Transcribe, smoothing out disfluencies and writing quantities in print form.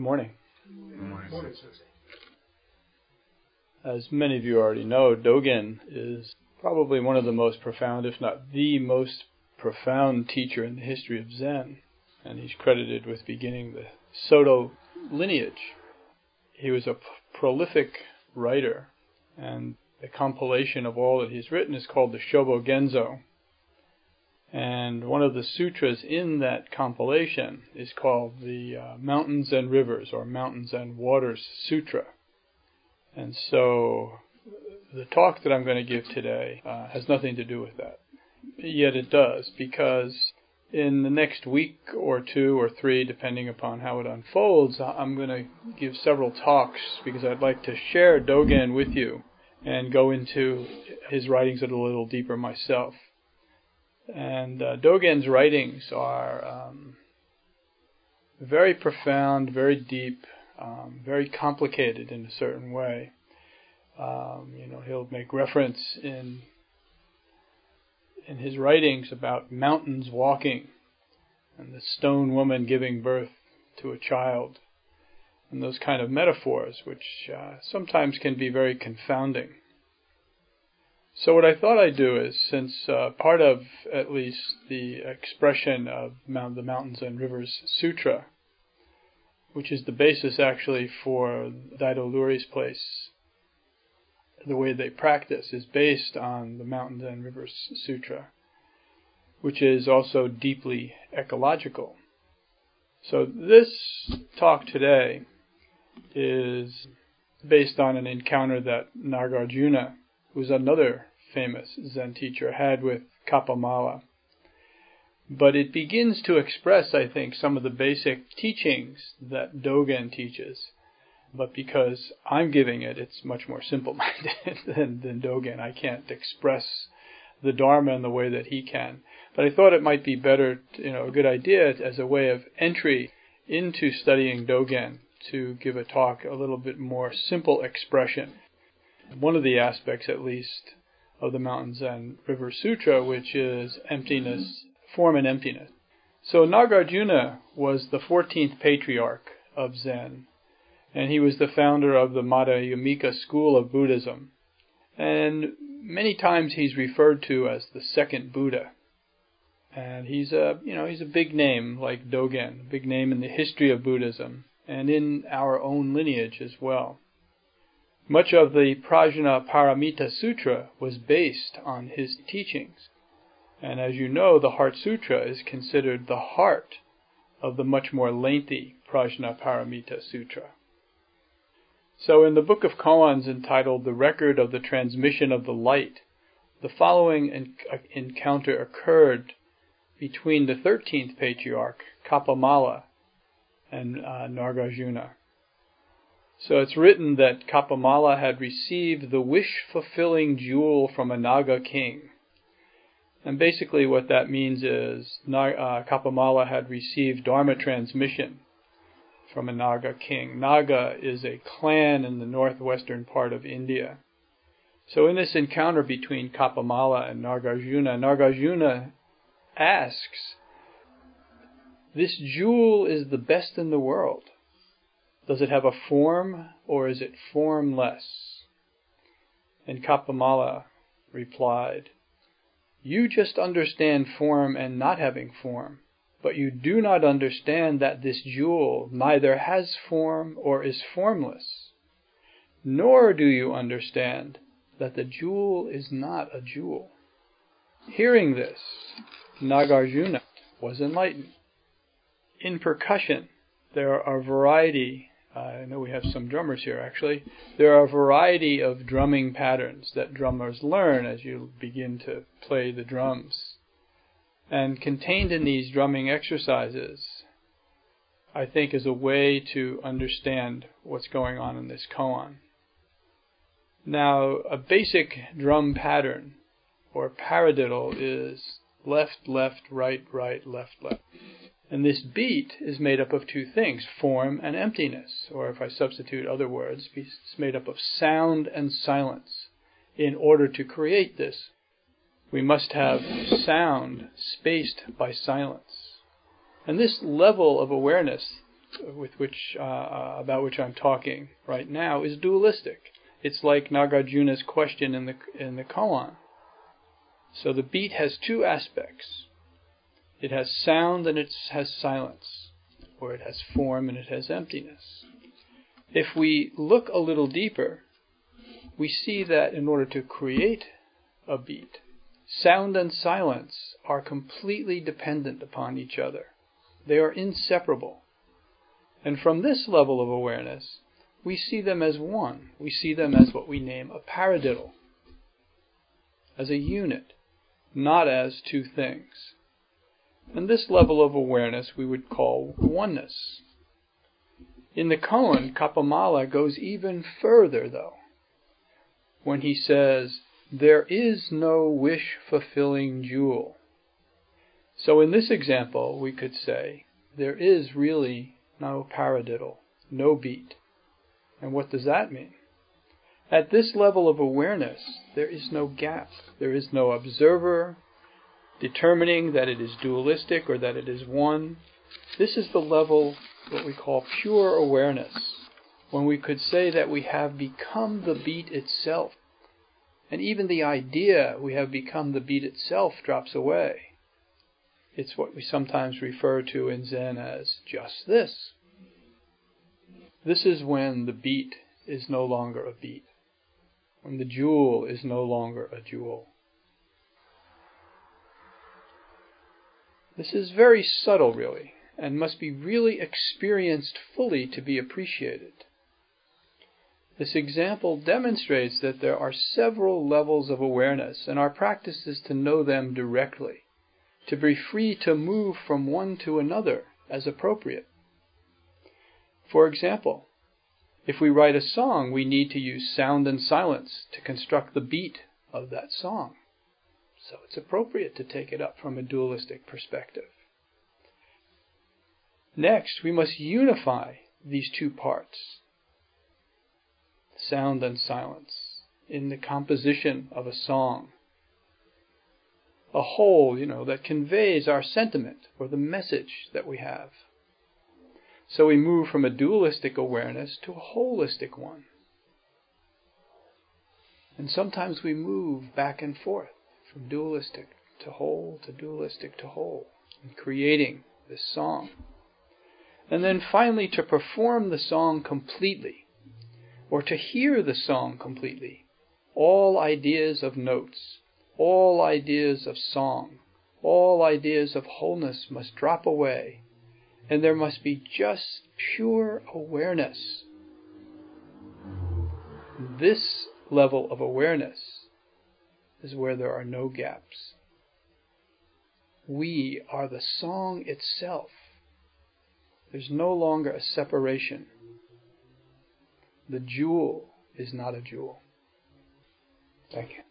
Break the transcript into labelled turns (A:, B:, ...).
A: morning.
B: Morning, Sensei.
A: As many of you already know, Dogen is probably one of the most profound, if not the most profound teacher in the history of Zen. And he's credited with beginning the Soto lineage. He was a prolific writer, and the compilation of all that he's written is called the Shobo Genzo. And one of the sutras in that compilation is called the Mountains and Rivers, or Mountains and Waters Sutra. And so the talk that I'm going to give today has nothing to do with that. Yet it does, because in the next week or two or three, depending upon how it unfolds, I'm going to give several talks because I'd like to share Dogen with you and go into his writings a little deeper myself. And Dogen's writings are very profound, very deep, very complicated in a certain way. He'll make reference in his writings about mountains walking and the stone woman giving birth to a child, and those kind of metaphors, which sometimes can be very confounding. So what I thought I'd do is, since part of, at least, the expression of the Mountains and Rivers Sutra, which is the basis actually for Daido Luri's place, the way they practice is based on the Mountains and Rivers Sutra, which is also deeply ecological. So this talk today is based on an encounter that Nagarjuna, who's another famous Zen teacher, had with Kappa Mala. But it begins to express, I think, some of the basic teachings that Dogen teaches. But because I'm giving it, it's much more simple-minded than Dogen. I can't express the Dharma in the way that he can. But I thought it might be better, a good idea as a way of entry into studying Dogen to give a talk a little bit more simple expression. One of the aspects, at least, of the Mountains and Rivers Sutra, which is emptiness, form and emptiness. So Nagarjuna was the 14th patriarch of Zen, and he was the founder of the Madhyamika school of Buddhism. And many times he's referred to as the second Buddha. And he's a big name like Dogen, a big name in the history of Buddhism and in our own lineage as well. Much of the Prajnaparamita Sutra was based on his teachings. And as you know, the Heart Sutra is considered the heart of the much more lengthy Prajnaparamita Sutra. So in the Book of Koans entitled The Record of the Transmission of the Light, the following encounter occurred between the 13th patriarch, Kappa Mala, and Nagarjuna. So it's written that Kappa Mala had received the wish-fulfilling jewel from a Naga king. And basically what that means is Kappa Mala had received Dharma transmission from a Naga king. Naga is a clan in the northwestern part of India. So in this encounter between Kappa Mala and Nagarjuna, Nagarjuna asks, "This jewel is the best in the world. Does it have a form, or is it formless?" And Kappa Mala replied, "You just understand form and not having form, but you do not understand that this jewel neither has form or is formless. Nor do you understand that the jewel is not a jewel." Hearing this, Nagarjuna was enlightened. In percussion, there are a variety, I know we have some drummers here actually, there are a variety of drumming patterns that drummers learn as you begin to play the drums. And contained in these drumming exercises, I think, is a way to understand what's going on in this koan. Now, a basic drum pattern, or paradiddle, is left, left, right, right, left, left. And this beat is made up of two things, form and emptiness, or if I substitute other words, it's made up of sound and silence. In order to create this, we must have sound spaced by silence. And this level of awareness about which I'm talking right now is dualistic. It's like Nagarjuna's question in the koan. So the beat has two aspects. It has sound and it has silence, or it has form and it has emptiness. If we look a little deeper, we see that in order to create a beat, sound and silence are completely dependent upon each other. They are inseparable. And from this level of awareness, we see them as one. We see them as what we name a paradiddle, as a unit, not as two things. And this level of awareness we would call oneness. In the koan, Kapamala goes even further, though, when he says, "There is no wish-fulfilling jewel." So in this example, we could say, there is really no paradiddle, no beat. And what does that mean? At this level of awareness, there is no gap. There is no observer determining that it is dualistic or that it is one. This is the level, what we call pure awareness, when we could say that we have become the beat itself. And even the idea we have become the beat itself drops away. It's what we sometimes refer to in Zen as just this. This is when the beat is no longer a beat, when the jewel is no longer a jewel. This is very subtle, really, and must be really experienced fully to be appreciated. This example demonstrates that there are several levels of awareness, and our practice is to know them directly, to be free to move from one to another as appropriate. For example, if we write a song, we need to use sound and silence to construct the beat of that song. So it's appropriate to take it up from a dualistic perspective. Next, we must unify these two parts, sound and silence, in the composition of a song. A whole, that conveys our sentiment or the message that we have. So we move from a dualistic awareness to a holistic one. And sometimes we move back and forth from dualistic to whole to dualistic to whole, in creating this song. And then finally to perform the song completely, or to hear the song completely, all ideas of notes, all ideas of song, all ideas of wholeness must drop away, and there must be just pure awareness. This level of awareness is where there are no gaps. We are the song itself. There's no longer a separation. The jewel is not a jewel. Thank you.